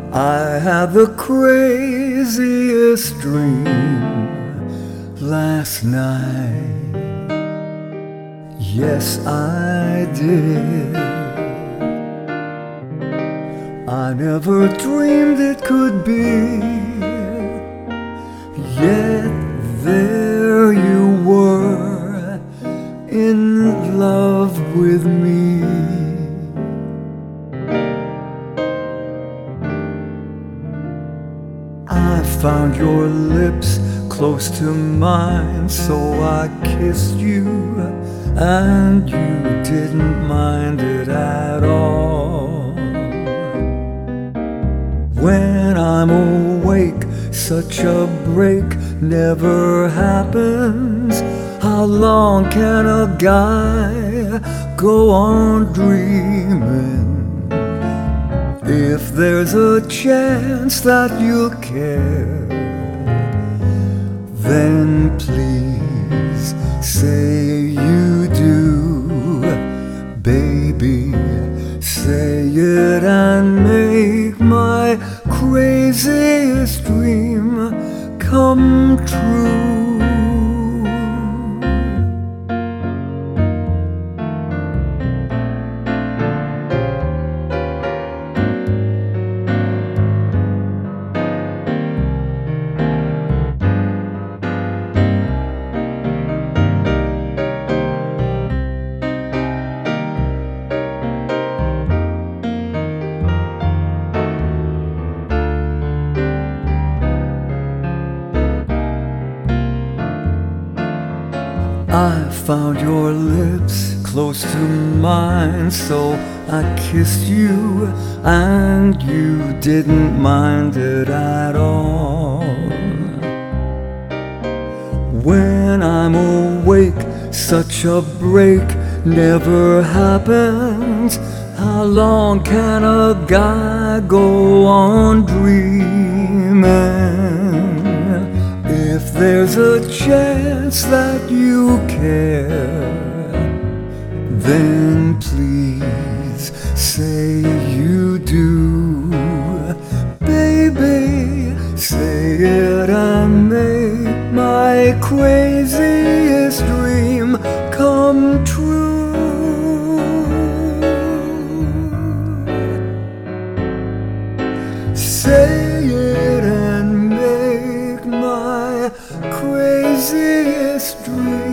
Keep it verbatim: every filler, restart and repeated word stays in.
I had the craziest dream last night. Yes, I did. I never dreamed it could be. Yet there you were, in love with me. I found your lips close to mine, so I kissed you, and you didn't mind it at all. When I'm awake, such a break never happens. How long can a guy go on dreaming? If there's a chance that you'll care, then please say you do. Baby, say it and make my craziest dream come true. I found your lips close to mine, so I kissed you, and you didn't mind it at all. When I'm awake, such a break never happens. How long can a guy go on dreaming? If there's a chance that you care, then please say you do. Baby, say it and make my craziest dream come true. Say it and make my craziest dream